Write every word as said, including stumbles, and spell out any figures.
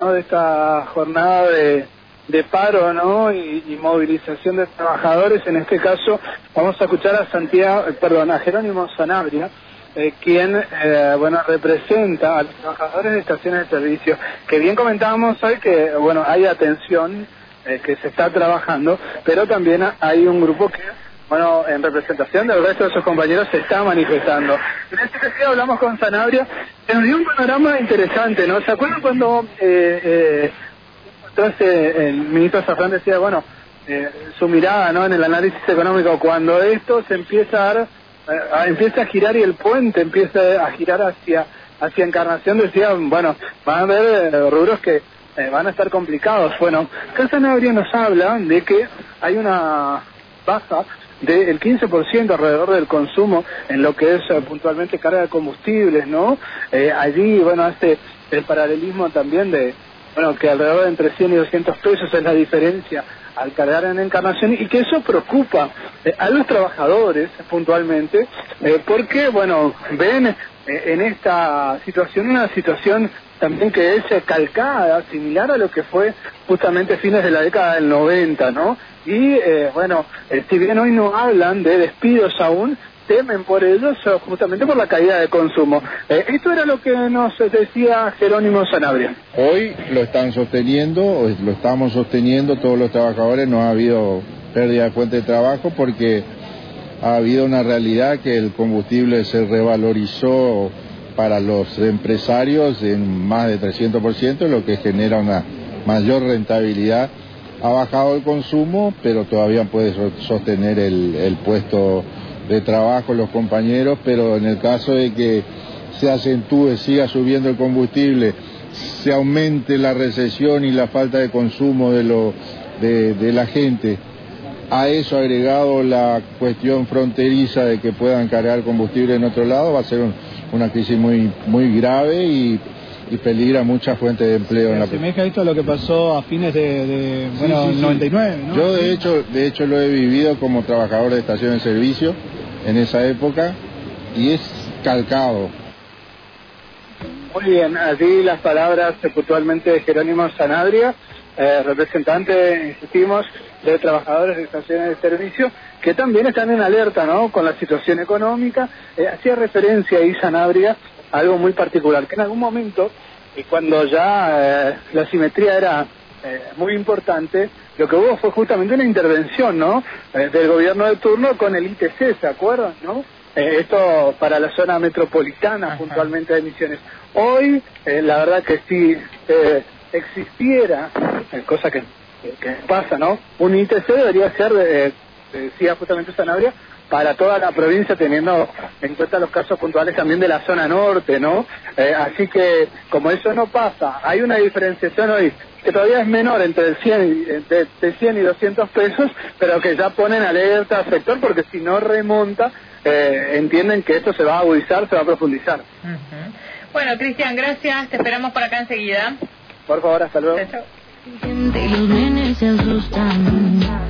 ¿no?, de esta jornada de, de paro, ¿no?, y, y movilización de trabajadores. En este caso vamos a escuchar a Santiago, eh, perdón, a Jerónimo Sanabria, eh, quien, eh, bueno, representa a los trabajadores de estaciones de servicio, que bien comentábamos hoy que, bueno, hay atención, eh, que se está trabajando, pero también hay un grupo que, bueno, en representación del resto de sus compañeros se está manifestando. En este caso hablamos con Sanabria, que nos dio un panorama interesante, ¿no? ¿Se acuerdan cuando eh, eh, entonces el ministro Zafrán decía, bueno, eh, su mirada, ¿no?, en el análisis económico, cuando esto se empieza a dar, eh, empieza a girar y el puente empieza a girar hacia hacia Encarnación, decía, bueno, van a haber eh, rubros que eh, van a estar complicados. Bueno, acá Sanabria nos habla de que hay una baja del quince por ciento alrededor del consumo en lo que es eh, puntualmente carga de combustibles, ¿no? Eh, allí, bueno, hace el paralelismo también de, bueno, que alrededor de entre cien y doscientos pesos es la diferencia al cargar en Encarnación, y que eso preocupa eh, a los trabajadores puntualmente, eh, porque, bueno, ven eh, en esta situación una situación también que es eh, calcada, similar a lo que fue justamente fines de la década del noventa, ¿no? Y, eh, bueno, eh, si bien hoy no hablan de despidos aún, temen por ellos justamente por la caída de consumo. Eh, esto era lo que nos decía Jerónimo Sanabria. Hoy lo están sosteniendo, lo estamos sosteniendo todos los trabajadores, no ha habido pérdida de fuente de trabajo porque ha habido una realidad que el combustible se revalorizó para los empresarios en más de trescientos por ciento, lo que genera una mayor rentabilidad. Ha bajado el consumo, pero todavía puede sostener el, el puesto de trabajo los compañeros, pero en el caso de que se acentúe, siga subiendo el combustible, se aumente la recesión y la falta de consumo de, lo, de, de la gente, a eso agregado la cuestión fronteriza de que puedan cargar combustible en otro lado, va a ser un, una crisis muy, muy grave y y peligra muchas fuentes de empleo. Se en la asemeja esto a lo que pasó a fines de, de bueno, sí, sí, noventa y nueve, ¿no? Yo de hecho, de hecho lo he vivido como trabajador de estación de servicio en esa época y es calcado. Muy bien, allí las palabras puntualmente de Jerónimo Sanabria, eh, representante, insistimos, de trabajadores de estaciones de servicio, que también están en alerta, ¿no?, con la situación económica. Eh, hacía referencia ahí Sanabria a algo muy particular, que en algún momento, y cuando ya eh, la simetría era eh, muy importante, lo que hubo fue justamente una intervención, ¿no?, eh, del gobierno de turno con el I T C, ¿se acuerdan?, ¿no? Eh, esto para la zona metropolitana, Ajá. puntualmente de Misiones. Hoy, eh, la verdad que si eh, existiera, eh, cosa que, que, que pasa, ¿no?, un I T C debería ser, eh, decía justamente Sanabria, para toda la provincia, teniendo en cuenta los casos puntuales también de la zona norte, ¿no? Eh, así que, como eso no pasa, hay una diferenciación hoy que todavía es menor entre el cien, de, de cien y doscientos pesos, pero que ya ponen alerta al sector, porque si no remonta, eh, entienden que esto se va a agudizar, se va a profundizar. Uh-huh. Bueno, Cristian, gracias, te esperamos por acá enseguida. Por favor, hasta luego. Chao, chao.